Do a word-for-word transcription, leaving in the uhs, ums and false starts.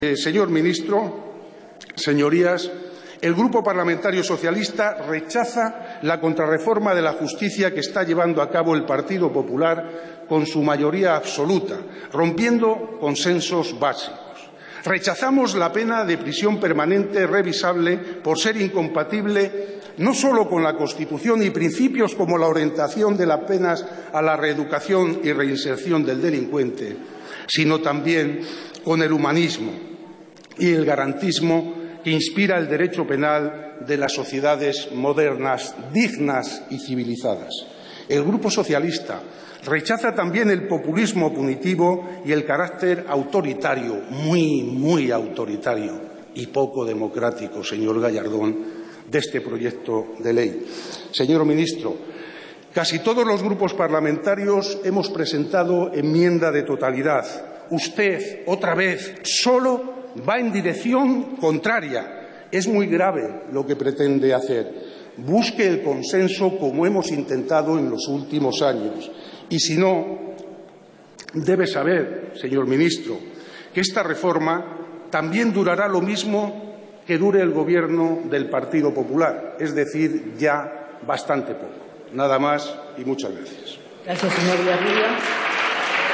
Eh, señor ministro, señorías, el Grupo Parlamentario Socialista rechaza la contrarreforma de la justicia que está llevando a cabo el Partido Popular con su mayoría absoluta, rompiendo consensos básicos. Rechazamos la pena de prisión permanente revisable por ser incompatible no solo con la Constitución y principios como la orientación de las penas a la reeducación y reinserción del delincuente, sino también con el humanismo y el garantismo que inspira el derecho penal de las sociedades modernas, dignas y civilizadas. El Grupo Socialista rechaza también el populismo punitivo y el carácter autoritario, muy, muy autoritario y poco democrático, señor Gallardón, de este proyecto de ley. Señor ministro, casi todos los grupos parlamentarios hemos presentado enmienda de totalidad. Usted, otra vez, solo va en dirección contraria. Es muy grave lo que pretende hacer. Busque el consenso como hemos intentado en los últimos años. Y si no, debe saber, señor ministro, que esta reforma también durará lo mismo que dure el Gobierno del Partido Popular, es decir, ya bastante poco. Nada más y muchas gracias. Gracias, señor Villarruya.